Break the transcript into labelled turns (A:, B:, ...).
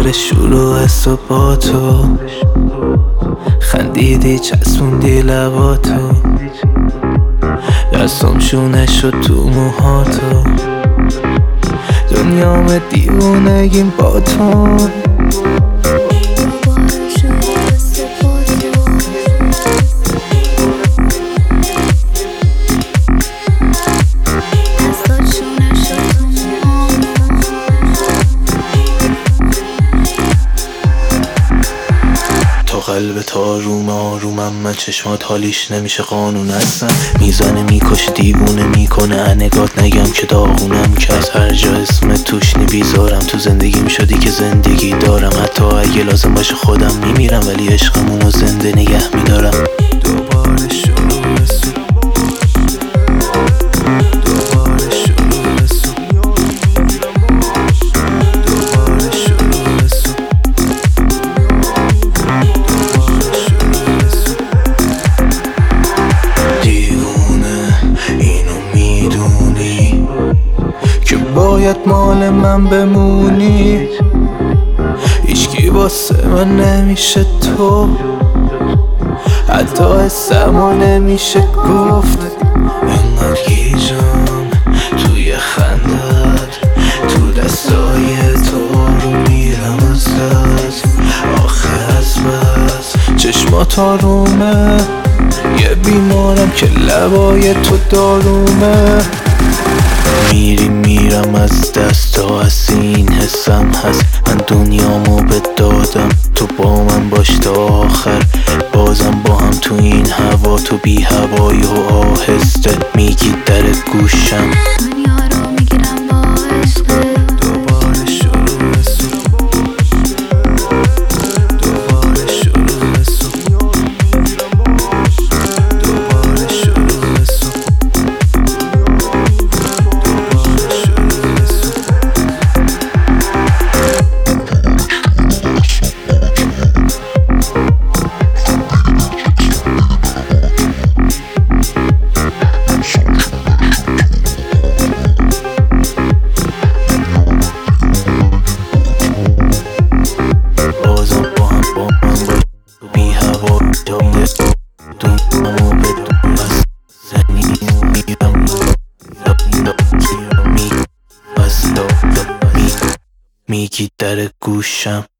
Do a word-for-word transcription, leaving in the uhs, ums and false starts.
A: دوباره شروع صبحاتو، خندیدی چسبوندی لباتو، دستم شونه شد تو موهاتو، دنیام دیوونگیم با تو. قلب تاروم آرومم، من چشمات حالیش نمیشه قانون هستم، میزنه میکشه دیوونه میکنه، نگات نگم که داغونم، که از هر جا اسم توش نی بیزارم، تو زندگیم شدی که زندگی دارم، حتی اگه لازم باشه خودم میمیرم، ولی عشقمونو زنده نگه میدارم. دوباره شروع صبح، دوباره شروع صبح، دوباره شروع صبح، که باید مال من بمونی، هیچکی واسه من نمیشه تو، حتی حسمو نمیشه گفت. انقدر گیجم توی خندت، تو دستای تو رو میرم ازت، آخه از بس چشمات آرومه، یه بیمارم که لبای تو دارومه، میری میرم از دست تا از این حسم هست، من دنیامو به دادم، تو با من باش تا آخر، بازم با هم تو این هوا، تو بی هوایی و آهسته میگی در گوشم.
B: دنیا رو میگیرم با عشقه،
A: دوباره شروع صبح، دوباره شروع صبح، دوباره شروع صبح، میگی در گوشم.